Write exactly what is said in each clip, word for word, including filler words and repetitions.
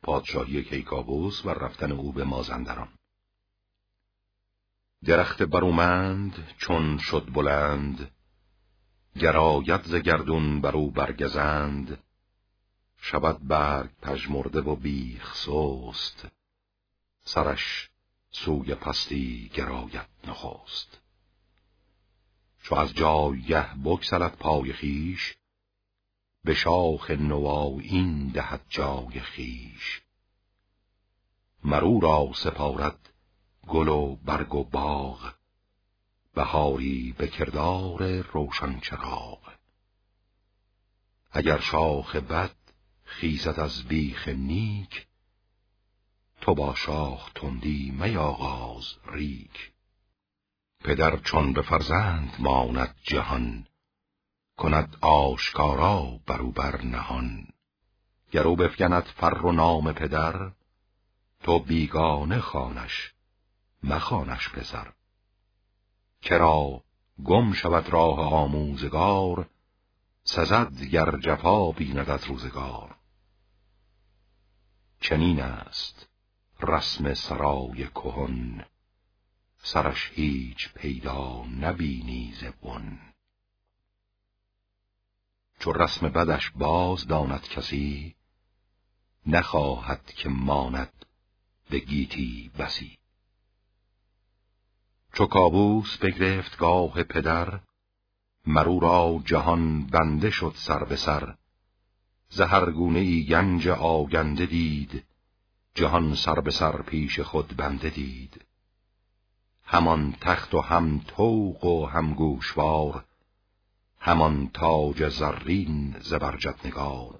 پادشاهی کیکاووس و رفتن او به مازندران. درخت برومند چون شد بلند، گراید ز گردون برو برگزند. شود برگ پژمرده و بیخ سست، سرش سوی پستی گراید نخست. چو از جایگه بگسلد پای خیش، به شاخ نوآیین دهد جای خیش. مرو را سپارد گل و برگ و باغ، بهاری به کردار روشن چراغ. اگر شاخ بد خیزد از بیخ نیک، تو با شاخ تندی میاغاز ریک. پدر چون به فرزند ماند جهان، کند آشکارا برو بر نهان. گرو بفگند فر و نام پدر، تو بیگانه خوانش مخوانش پسر. کرا گم شود راه آموزگار، سزد گر جفا بیند از روزگار. چنین است رسم سرای کهن، سرش هیچ پیدا نبینی ز بن. چو رسم بدش باز داند کسی، نخواهد که ماند به گیتی بسی. چو کاووس بگرفت گاه پدر، مرو را جهان بنده شد سر به سر. ز هر گونه ای گنج آگنده دید، جهان سر به سر پیش خود بنده دید. همان تخت و هم طوق و هم گوشوار، همان تاج زرین زبرجد نگار.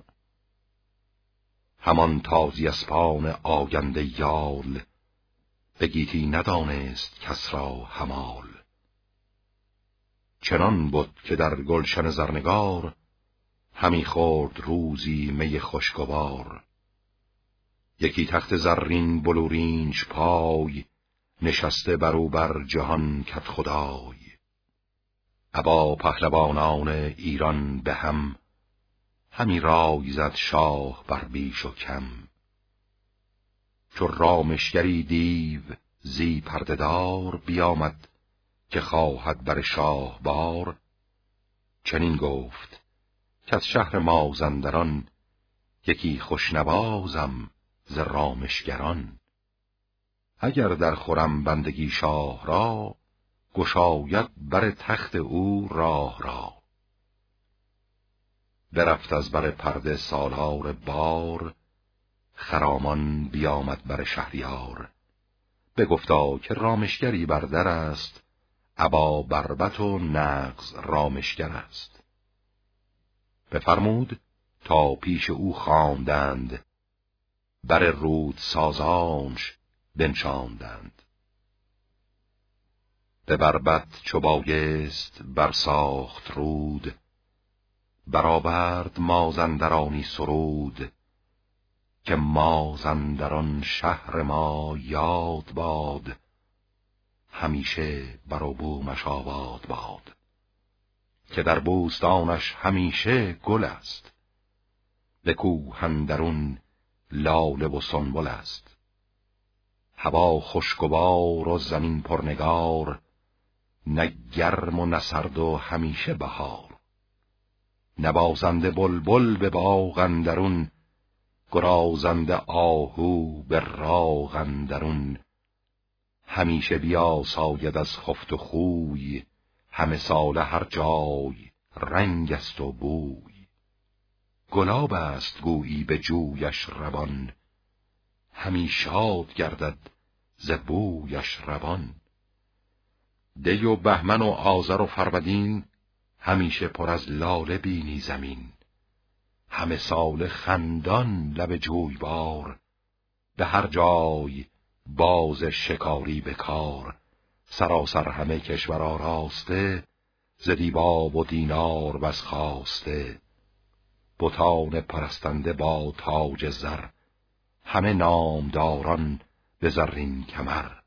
همان تازی اسپان آگنده یال، به گیتی ندانست کس را همال. چنان بود که در گلشن زرنگار، همی خورد روزی می خوشگوار. یکی تخت زرین بلورینش پای، نشسته برو بر جهان کد خدای. ابا پهلوانان ایران به هم، همی رای زد شاه بر بیش و کم. چو رامشگری دیو زی پرده دار، بیامد که خواهد بر شاه بار. چنین گفت که از شهر مازندران، یکی خوشنوازم ز رامشگران. اگر در خورم بندگی شاه را، گشاید بر تخت او راه را. برفت از بر پرده سالار بار، خرامان بیامد بر شهریار. بگفتا که رامشگری بر در است، ابا بربط و نغز رامشگر است. بفرمود تا پیش او خواندند، بر رود سازانش بنشاندند. به بربط چو بایست برساخت رود، برآورد مازندرانی سرود. که مازندران شهر ما یاد باد، همیشه بر و بومش آباد باد. که در بوستانش همیشه گل است، به کوه اندرون لاله و سنبل است. هوا خوشگوار و زمین پرنگار، نه گرم و نه سرد و همیشه بهار. نوازنده بلبل به باغ اندرون، گرازنده آهو به راغ اندرون. همیشه بیاساید از خفت و خوی، همه ساله هر جای رنگ است و بوی. گلاب است گویی به جویش روان، همی شاد گردد ز بویش روان. دی و بهمن و آذر و فرودین، همیشه پر از لاله بینی زمین. همه ساله خندان لب جویبار، به هر جای باز شکاری به کار. سراسر همه کشور آراسته، ز دیبا و دینار بس خواسته. بتان پرستنده با تاج زر، همه نامداران به زرین کمر.